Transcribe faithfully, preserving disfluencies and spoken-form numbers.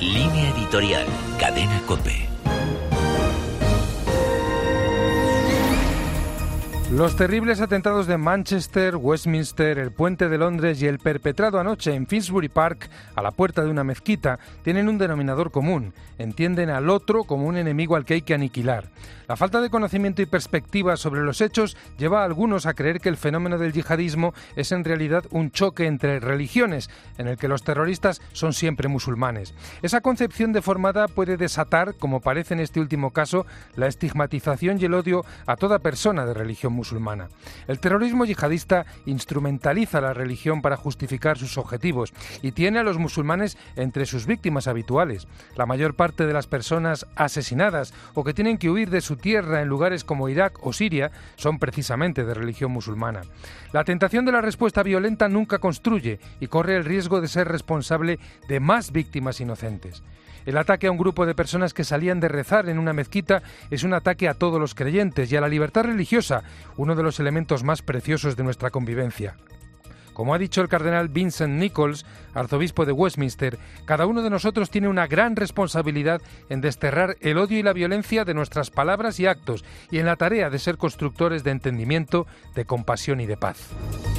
Línea editorial, Cadena COPE. Los terribles atentados de Manchester, Westminster, el Puente de Londres y el perpetrado anoche en Finsbury Park, a la puerta de una mezquita, tienen un denominador común. Entienden al otro como un enemigo al que hay que aniquilar. La falta de conocimiento y perspectiva sobre los hechos lleva a algunos a creer que el fenómeno del yihadismo es en realidad un choque entre religiones, en el que los terroristas son siempre musulmanes. Esa concepción deformada puede desatar, como parece en este último caso, la estigmatización y el odio a toda persona de religión musulmana. El terrorismo yihadista instrumentaliza la religión para justificar sus objetivos y tiene a los musulmanes entre sus víctimas habituales. La mayor parte de las personas asesinadas o que tienen que huir de su tierra en lugares como Irak o Siria son precisamente de religión musulmana. La tentación de la respuesta violenta nunca construye y corre el riesgo de ser responsable de más víctimas inocentes. El ataque a un grupo de personas que salían de rezar en una mezquita es un ataque a todos los creyentes y a la libertad religiosa, uno de los elementos más preciosos de nuestra convivencia. Como ha dicho el cardenal Vincent Nichols, arzobispo de Westminster, cada uno de nosotros tiene una gran responsabilidad en desterrar el odio y la violencia de nuestras palabras y actos y en la tarea de ser constructores de entendimiento, de compasión y de paz.